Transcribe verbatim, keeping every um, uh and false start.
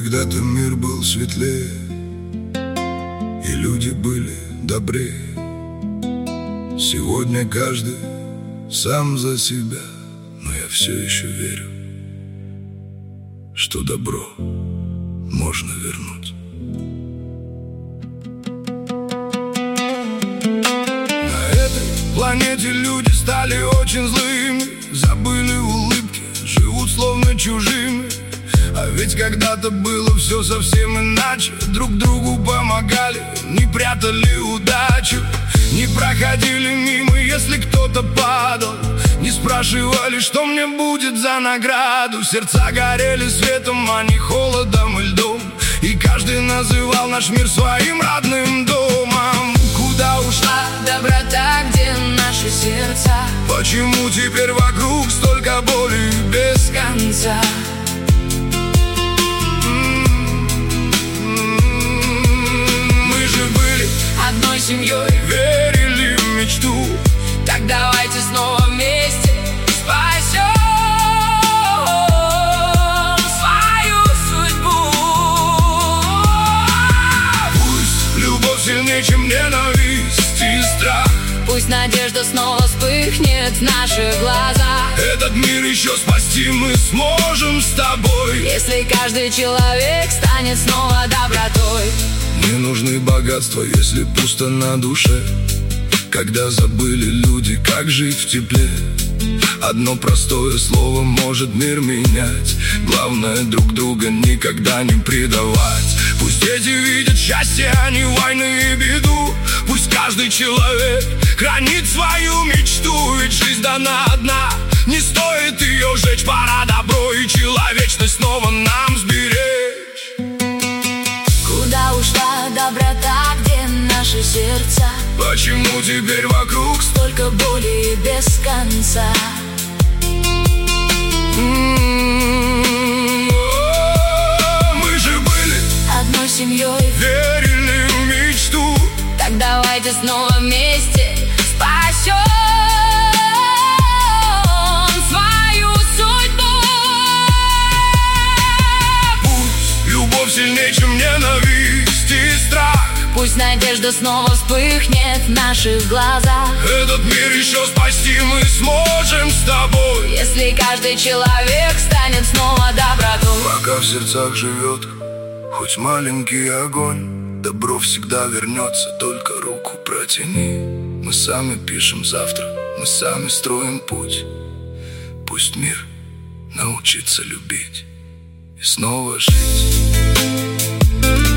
Когда-то мир был светлее, и люди были добрее. Сегодня каждый сам за себя, но я все еще верю, что добро можно вернуть. На этой планете люди стали очень злыми, забыли улыбки, живут словно чужими. А ведь когда-то было все совсем иначе. Друг другу помогали, не прятали удачу, не проходили мимо, если кто-то падал, не спрашивали, что мне будет за награду. Сердца горели светом, а не холодом и льдом, и каждый называл наш мир своим родным домом. Куда ушла доброта, где наши сердца? Почему теперь вокруг столько боли без конца? Одной семьей верили в мечту, так давайте снова вместе спасем свою судьбу. Пусть любовь сильнее, чем ненависть и страх, пусть надежда снова вспыхнет в наших глазах. Этот мир еще спасти мы сможем с тобой, если каждый человек станет снова добротой. Не нужны богатства, если пусто на душе, когда забыли люди, как жить в тепле. Одно простое слово может мир менять. Главное друг друга никогда не предавать. Пусть дети видят счастье, а не войны и беду. Пусть каждый человек хранит свою мечту, ведь жизнь дана одна, не стоит ее жечь. Пора добро и человечность снова нам сберечь. Куда ушла доброта, где наши сердца? Почему теперь вокруг столько боли и без конца? Мы же были одной семьей, верили в мечту, так давайте снова вместе спасем свою судьбу. Пусть любовь сильнее, чем ненависть и страх, пусть надежда снова вспыхнет в наших глазах. Этот мир еще спасти мы сможем с тобой, если каждый человек станет снова добротой. Пока в сердцах живет хоть маленький огонь, добро всегда вернется, только руку протяни. Мы сами пишем завтра, мы сами строим путь. Пусть мир научится любить и снова жить.